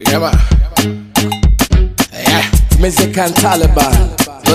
Yeah, man. Yeah, music and Taliban.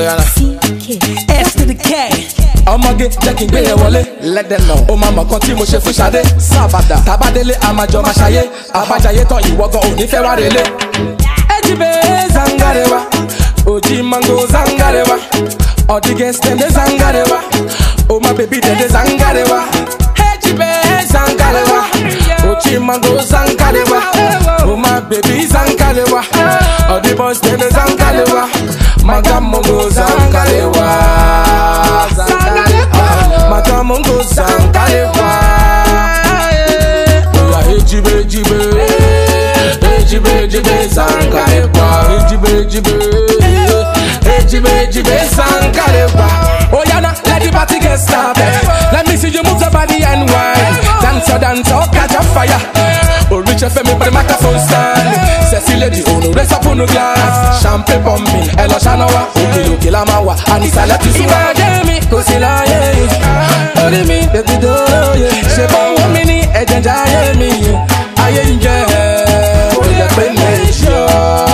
S to the K. I'ma get checking gbé wọlé. Let them know. O mama kan tí mo ṣe fún Ṣadé. Sábàdà. Tabadélé àmàjọ máa ṣayé. Àbájáyé tán ìwọ gan ò ní fẹ́ wá relé. Ejibe zangarewa. Oji mango zangarewa. All the girls dem dey zangarewa. Oh my baby dem dey zangarewa. Ejibe zangarewa. Oji mango zangarewa. Oh my baby zangarewa. All the boys dem dey zangarewa. Magamongo zangarewa. Magamongo zangarewa. Ejibe zangarewa. Ejibe zangarewa. Oh yana, let the party get started. Let me see you move your body and wine. Dance, catch a fire. Oh, reach FM for the microphone stand. Sexy lady, oh no, raise up on the glass. Champagne pumping, hello Shanawa. Okay, la mawa, and it's a lot to see. Jamie, cause he lie. Only me, baby, do yeah. She born one minute, ejenja me. I enjoy. Oh, the penation.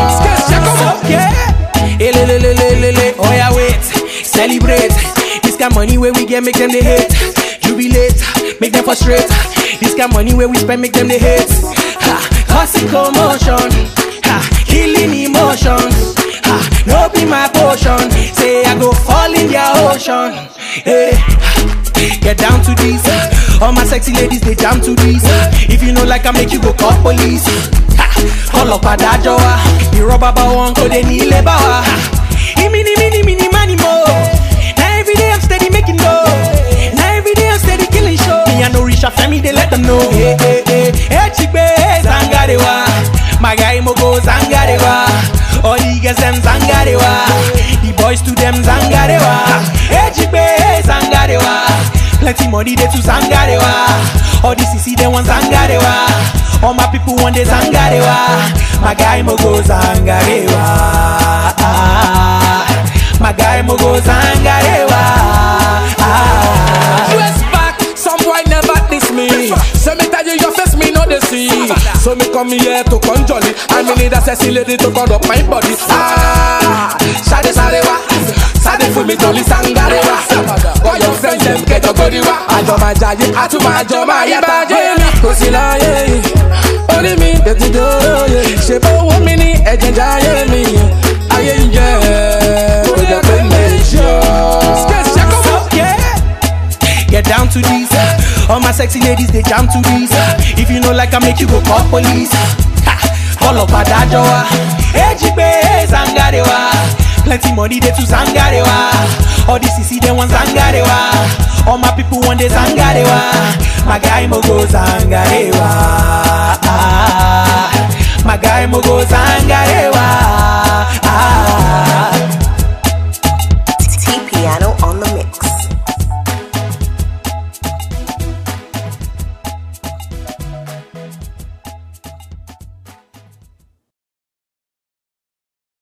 Oh yeah, wait, celebrate. This kind of money where we get, make them they hate. Jubilate, make them frustrate. This kind of money where we spend, make them they hate. Causing commotion, healing emotions. No be my potion. Say I go fall in their ocean. Hey, get down to this. All my sexy ladies they jam to this. If you know like I make you go call police. Call up a dajoa. The rubber bar one go they kneel bawa. Mini money mo. Now every day I'm steady making dough. Now every day I'm steady killing show. Me and no rich family they let them know. Hey chibe zangarewa. My guy mo go zangarewa. All the girls them zangarewa. The boys to them zangarewa. Hey chibe zangarewa. Plenty money they to zangarewa. All the CC they want zangarewa. All my people want they zangarewa. My guy mo go zangarewa. My guy mo go zangarewa. US back, some boy never diss me. So me tell you your face me no they see. So me come here to conjure it. I me need a sexy lady to cut up my body. Shade sarewa, sade for me toli sangarewa. All your friends them get a godiwa. Ajoma jaye, atuma yata jemi. Kosila ye, only me that you do. She bo womini ejenja ye me. I enjoy. Get down to this. All my sexy ladies they jam to this. If you know like I make you go call police. Call up a dajoa. Ejibe zangarewa. Plenty money they to zangarewa. All the CC they want zangarewa. All my people want they zangarewa. My guy mo go zangarewa. My guy mo go zangarewa.